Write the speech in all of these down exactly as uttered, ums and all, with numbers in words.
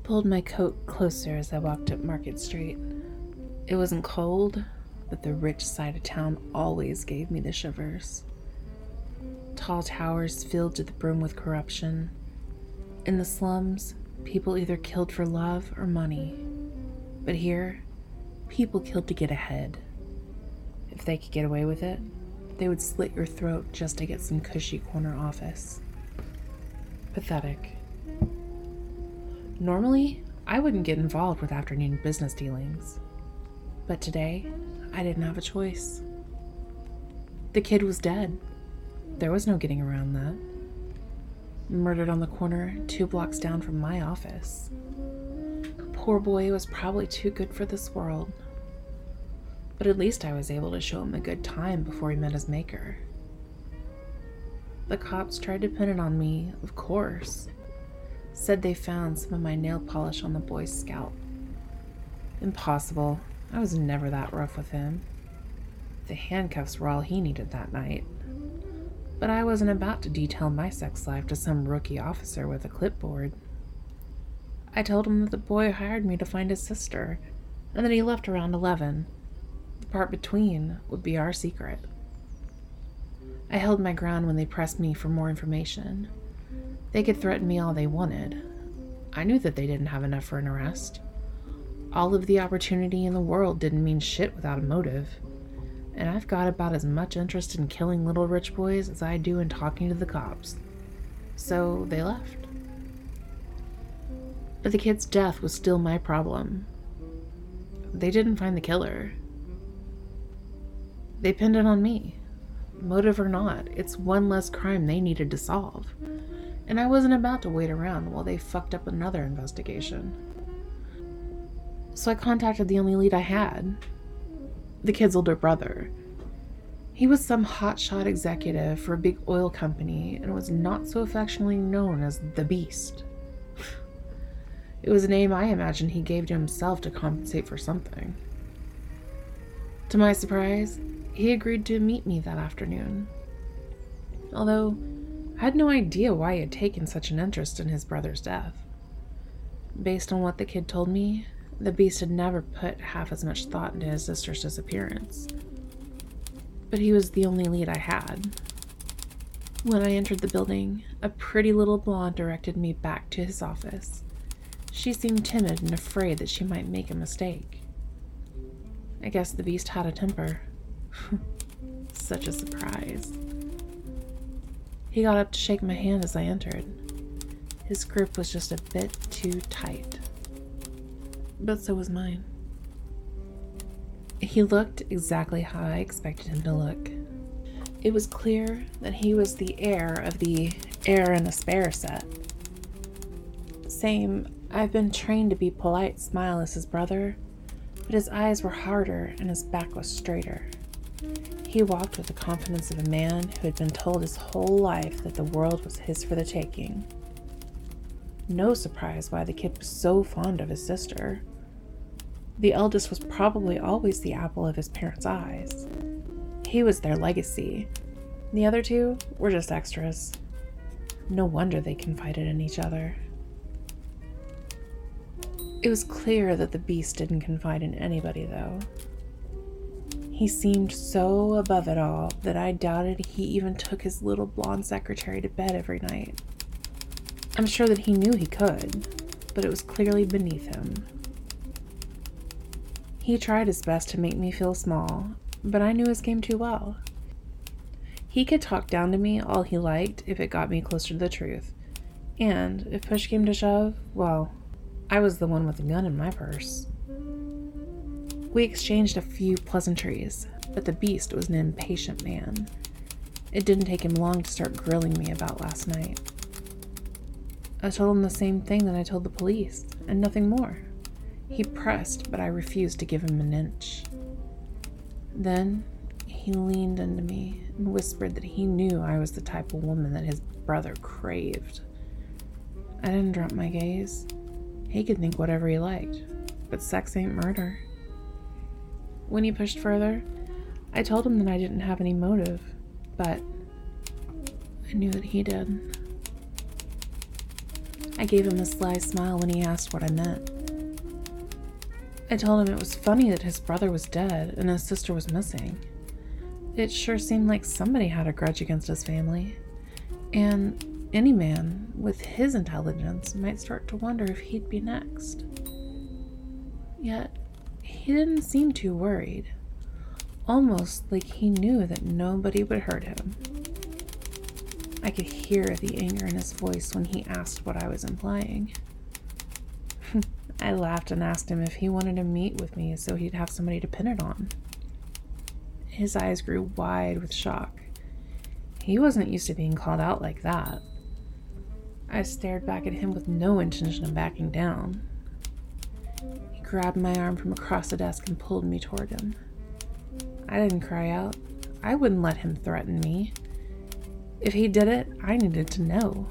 pulled my coat closer as I walked up Market Street. It wasn't cold, but the rich side of town always gave me the shivers. Tall towers filled to the brim with corruption. In the slums, people either killed for love or money. But here, people killed to get ahead. If they could get away with it, they would slit your throat just to get some cushy corner office. Pathetic. Normally, I wouldn't get involved with afternoon business dealings. But today, I didn't have a choice. The kid was dead. There was no getting around that. Murdered on the corner two blocks down from my office. Poor boy was probably too good for this world. But at least I was able to show him a good time before he met his maker. The cops tried to pin it on me, of course. Said they found some of my nail polish on the boy's scalp. Impossible. I was never that rough with him. The handcuffs were all he needed that night. But I wasn't about to detail my sex life to some rookie officer with a clipboard. I told him that the boy hired me to find his sister, and that he left around eleven. The part between would be our secret. I held my ground when they pressed me for more information. They could threaten me all they wanted. I knew that they didn't have enough for an arrest. All of the opportunity in the world didn't mean shit without a motive. And I've got about as much interest in killing little rich boys as I do in talking to the cops. So they left. But the kid's death was still my problem. They didn't find the killer. They pinned it on me. Motive or not, it's one less crime they needed to solve. And I wasn't about to wait around while they fucked up another investigation. So I contacted the only lead I had. The kid's older brother. He was some hotshot executive for a big oil company and was not so affectionately known as the Beast. It was a name I imagine he gave to himself to compensate for something. To my surprise, he agreed to meet me that afternoon. Although, I had no idea why he had taken such an interest in his brother's death. Based on what the kid told me, the Beast had never put half as much thought into his sister's disappearance. But he was the only lead I had. When I entered the building, a pretty little blonde directed me back to his office. She seemed timid and afraid that she might make a mistake. I guess the Beast had a temper. Such a surprise. He got up to shake my hand as I entered. His grip was just a bit too tight. But so was mine. He looked exactly how I expected him to look. It was clear that he was the heir of the heir and a spare set. Same, I've been trained to be polite smile as his brother, but his eyes were harder and his back was straighter. He walked with the confidence of a man who had been told his whole life that the world was his for the taking. No surprise why the kid was so fond of his sister. The eldest was probably always the apple of his parents' eyes. He was their legacy. The other two were just extras. No wonder they confided in each other. It was clear that the Beast didn't confide in anybody, though. He seemed so above it all that I doubted he even took his little blonde secretary to bed every night. I'm sure that he knew he could, but it was clearly beneath him. He tried his best to make me feel small, but I knew his game too well. He could talk down to me all he liked if it got me closer to the truth. And if push came to shove, well, I was the one with the gun in my purse. We exchanged a few pleasantries, but the Beast was an impatient man. It didn't take him long to start grilling me about last night. I told him the same thing that I told the police, and nothing more. He pressed, but I refused to give him an inch. Then he leaned into me and whispered that he knew I was the type of woman that his brother craved. I didn't drop my gaze. He could think whatever he liked, but sex ain't murder. When he pushed further, I told him that I didn't have any motive, but I knew that he did. I gave him a sly smile when he asked what I meant. I told him it was funny that his brother was dead and his sister was missing. It sure seemed like somebody had a grudge against his family, and any man with his intelligence might start to wonder if he'd be next. Yet, he didn't seem too worried, almost like he knew that nobody would hurt him. I could hear the anger in his voice when he asked what I was implying. I laughed and asked him if he wanted to meet with me so he'd have somebody to pin it on. His eyes grew wide with shock. He wasn't used to being called out like that. I stared back at him with no intention of backing down. He grabbed my arm from across the desk and pulled me toward him. I didn't cry out. I wouldn't let him threaten me. If he did it, I needed to know.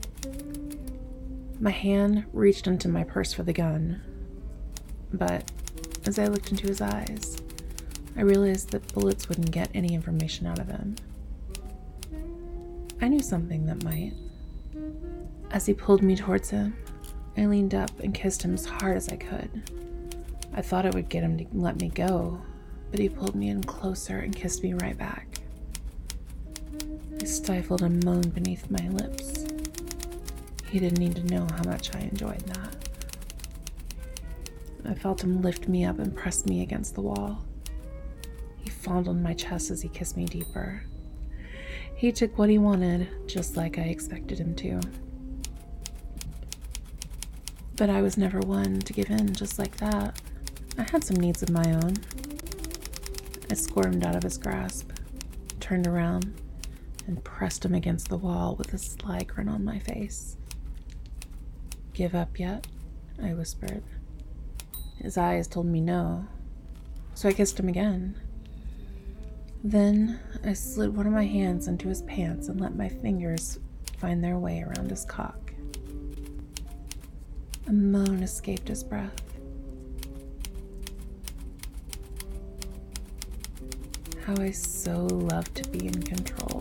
My hand reached into my purse for the gun, but as I looked into his eyes, I realized that bullets wouldn't get any information out of him. I knew something that might. As he pulled me towards him, I leaned up and kissed him as hard as I could. I thought it would get him to let me go, but he pulled me in closer and kissed me right back. I stifled a moan beneath my lips. He didn't need to know how much I enjoyed that. I felt him lift me up and press me against the wall. He fondled my chest as he kissed me deeper. He took what he wanted, just like I expected him to. But I was never one to give in just like that. I had some needs of my own. I squirmed out of his grasp, turned around, and pressed him against the wall with a sly grin on my face. "Give up yet?" I whispered. His eyes told me no, so I kissed him again. Then I slid one of my hands into his pants and let my fingers find their way around his cock. A moan escaped his breath. How I so loved to be in control.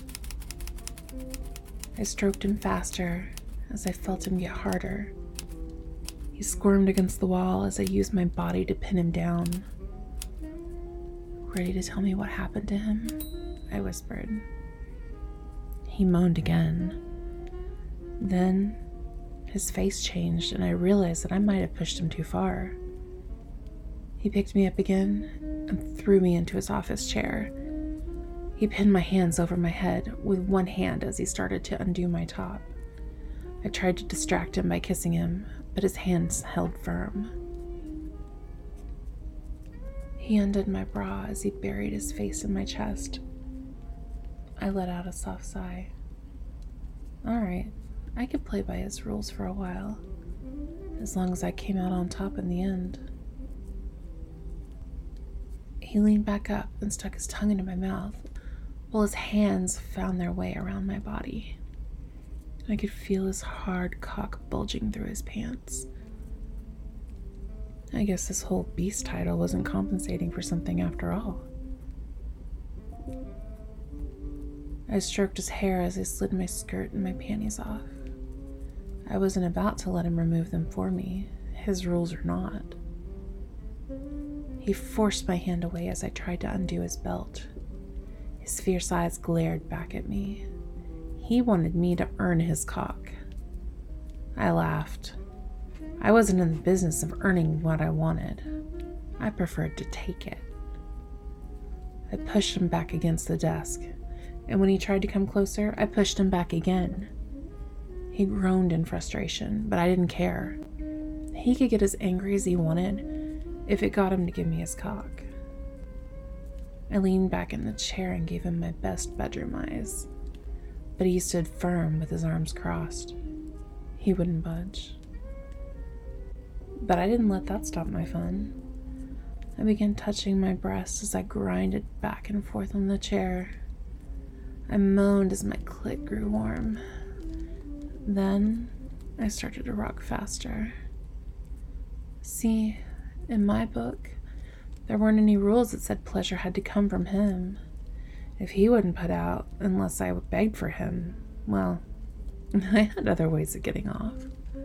I stroked him faster as I felt him get harder. He squirmed against the wall as I used my body to pin him down. "Ready to tell me what happened to him?" I whispered. He moaned again. Then his face changed and I realized that I might have pushed him too far. He picked me up again and threw me into his office chair. He pinned my hands over my head with one hand as he started to undo my top. I tried to distract him by kissing him, but his hands held firm. He undid my bra as he buried his face in my chest. I let out a soft sigh. All right, I could play by his rules for a while, as long as I came out on top in the end. He leaned back up and stuck his tongue into my mouth, while his hands found their way around my body. I could feel his hard cock bulging through his pants. I guess this whole beast title wasn't compensating for something after all. I stroked his hair as I slid my skirt and my panties off. I wasn't about to let him remove them for me, his rules or not. He forced my hand away as I tried to undo his belt. His fierce eyes glared back at me. He wanted me to earn his cock. I laughed. I wasn't in the business of earning what I wanted. I preferred to take it. I pushed him back against the desk, and when he tried to come closer, I pushed him back again. He groaned in frustration, but I didn't care. He could get as angry as he wanted if it got him to give me his cock. I leaned back in the chair and gave him my best bedroom eyes, but he stood firm with his arms crossed. He wouldn't budge. But I didn't let that stop my fun. I began touching my breast as I grinded back and forth on the chair. I moaned as my clit grew warm. Then I started to rock faster. See, in my book, there weren't any rules that said pleasure had to come from him. If he wouldn't put out unless I begged for him, well, I had other ways of getting off.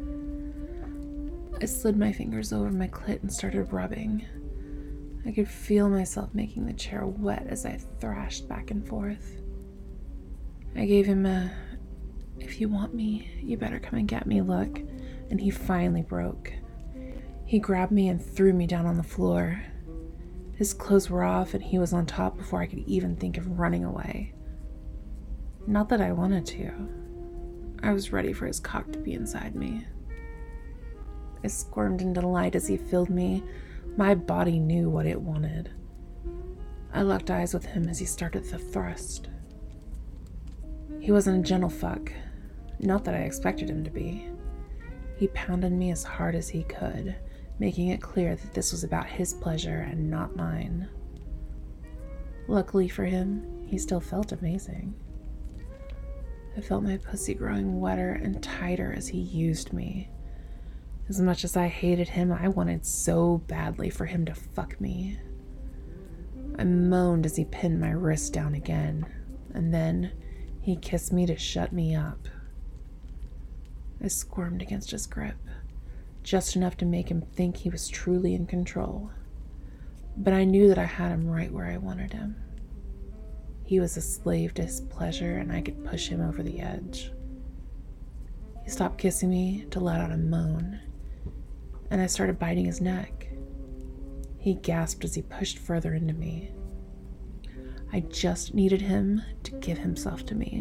I slid my fingers over my clit and started rubbing. I could feel myself making the chair wet as I thrashed back and forth. I gave him a, "If you want me, you better come and get me" look, and he finally broke. He grabbed me and threw me down on the floor. His clothes were off and he was on top before I could even think of running away. Not that I wanted to. I was ready for his cock to be inside me. I squirmed into delight as he filled me. My body knew what it wanted. I locked eyes with him as he started the thrust. He wasn't a gentle fuck, not that I expected him to be. He pounded me as hard as he could, making it clear that this was about his pleasure and not mine. Luckily for him, he still felt amazing. I felt my pussy growing wetter and tighter as he used me. As much as I hated him, I wanted so badly for him to fuck me. I moaned as he pinned my wrist down again, and then he kissed me to shut me up. I squirmed against his grip, just enough to make him think he was truly in control. But I knew that I had him right where I wanted him. He was a slave to his pleasure, and I could push him over the edge. He stopped kissing me to let out a moan, and I started biting his neck. He gasped as he pushed further into me. I just needed him to give himself to me.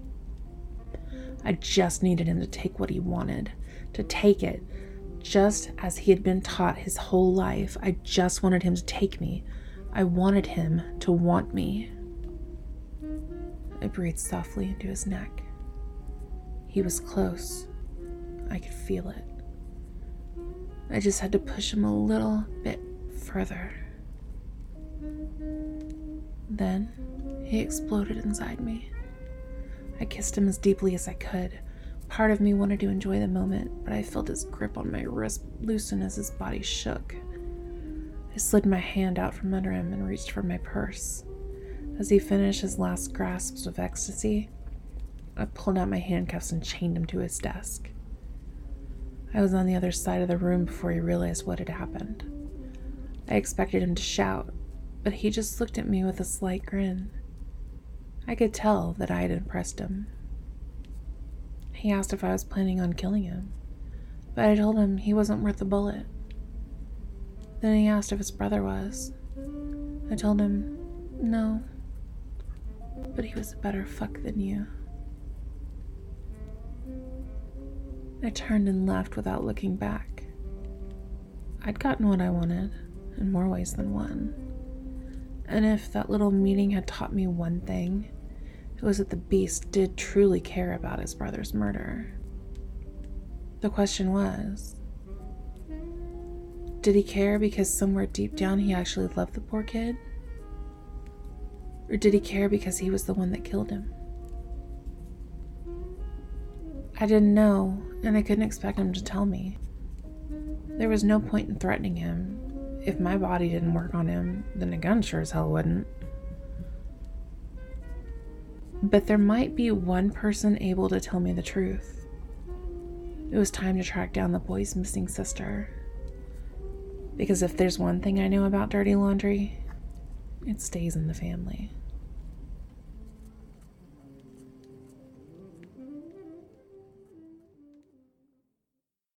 I just needed him to take what he wanted, to take it, just as he had been taught his whole life. I just wanted him to take me. I wanted him to want me. I breathed softly into his neck. He was close. I could feel it. I just had to push him a little bit further. Then he exploded inside me. I kissed him as deeply as I could. Part of me wanted to enjoy the moment, but I felt his grip on my wrist loosen as his body shook. I slid my hand out from under him and reached for my purse. As he finished his last grasps of ecstasy, I pulled out my handcuffs and chained him to his desk. I was on the other side of the room before he realized what had happened. I expected him to shout, but he just looked at me with a slight grin. I could tell that I had impressed him. He asked if I was planning on killing him, but I told him he wasn't worth a bullet. Then he asked if his brother was. I told him, no, but he was a better fuck than you. I turned and left without looking back. I'd gotten what I wanted, in more ways than one. And if that little meeting had taught me one thing, it was that the beast did truly care about his brother's murder. The question was, did he care because somewhere deep down he actually loved the poor kid? Or did he care because he was the one that killed him? I didn't know, and I couldn't expect him to tell me. There was no point in threatening him. If my body didn't work on him, then a gun sure as hell wouldn't. But there might be one person able to tell me the truth. It was time to track down the boy's missing sister. Because if there's one thing I know about dirty laundry, it stays in the family.